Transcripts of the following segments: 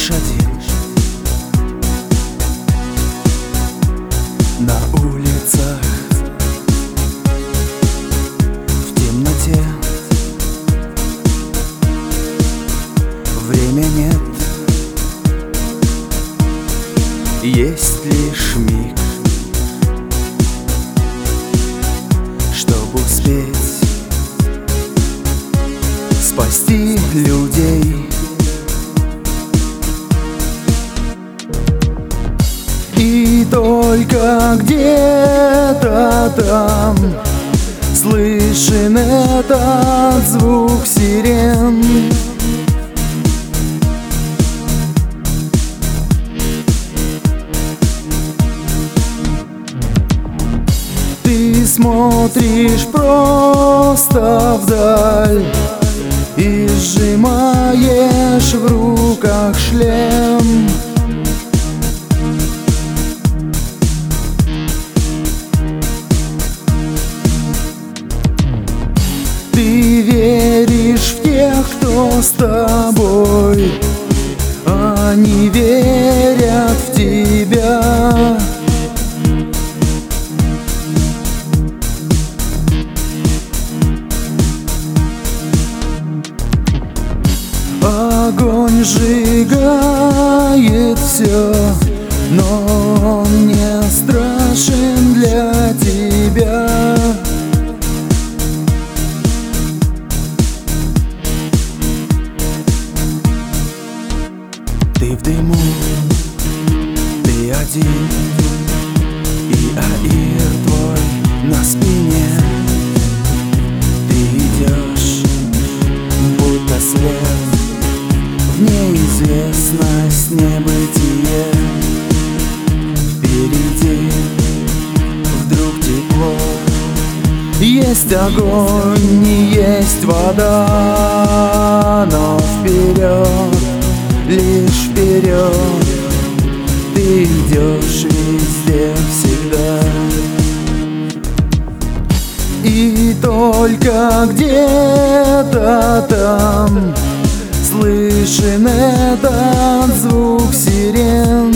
лишь один. На улицах в темноте время нет, есть лишь миг, чтобы успеть спасти людей. И только где-то там слышен этот звук сирен. Ты смотришь просто вдаль и сжимаешь в руках шлем. Ты веришь в тех, кто с тобой, они верят в тебя. Огонь сжигает все, но он не страшен для тебя. Ты в дыму, ты один, и Аир твой на спине. Ты идешь, будто свет в неизвестность, небытие. Впереди вдруг тепло, есть огонь, не есть вода, но вперед, лишь вперед, ты идешь везде, всегда. И только где-то там слышен этот звук сирен.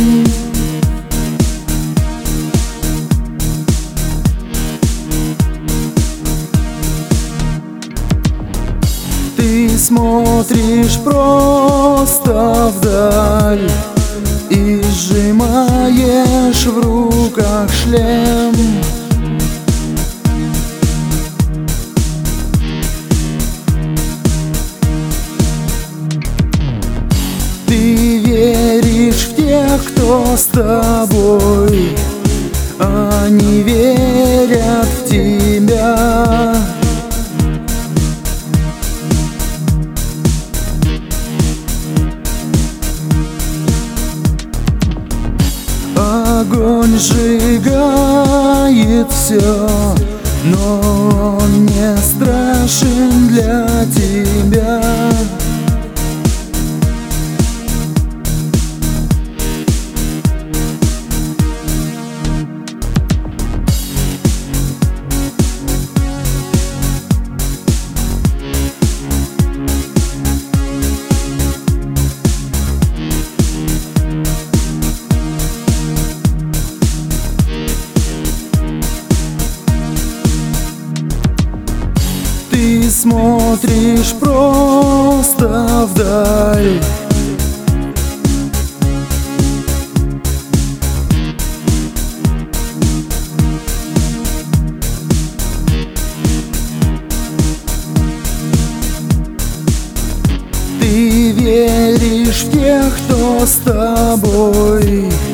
Ты смотришь просто вдаль и сжимаешь в руках шлем. Ты веришь в тех, кто с тобой, они верят в тебя. Огонь сжигает все, но он не страшен для тебя. Ты смотришь просто вдаль Ты веришь в тех, кто с тобой.